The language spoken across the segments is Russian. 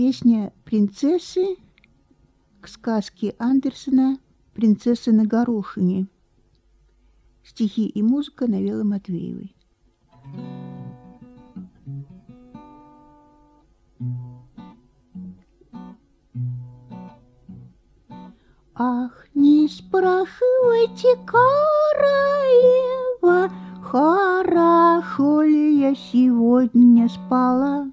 Песня принцессы к сказке Андерсена «Принцесса на горошине». Стихи и музыка Навелы Матвеевой. Ах, не спрашивайте, королева, хорошо ли я сегодня спала.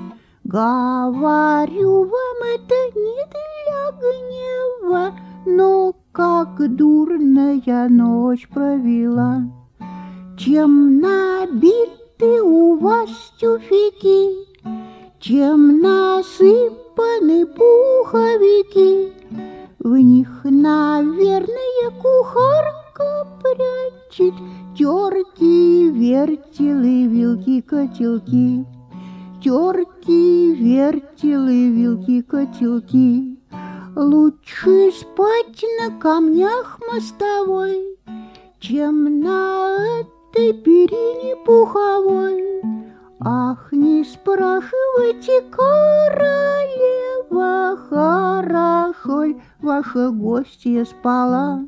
Говорю вам, это не для гнева, но как дурно я ночь провела. Чем набиты у вас тюфяки, чем насыпаны пуховики, в них, наверное, кухарка прячет терки, вертелы, вилки, котелки. Терки, вертелы, вилки, котелки. Лучше спать на камнях мостовой, чем на этой перине пуховой. Ах, не спрашивайте, королева, хорошо ль ваша гостья спала.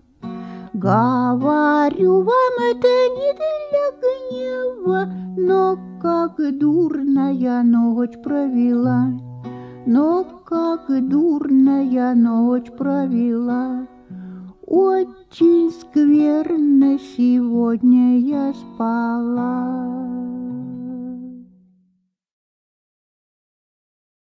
Говорю вам, это не для гнева, но как дурно я ночь провела, но как дурно я ночь провела. Очень скверно сегодня я спала.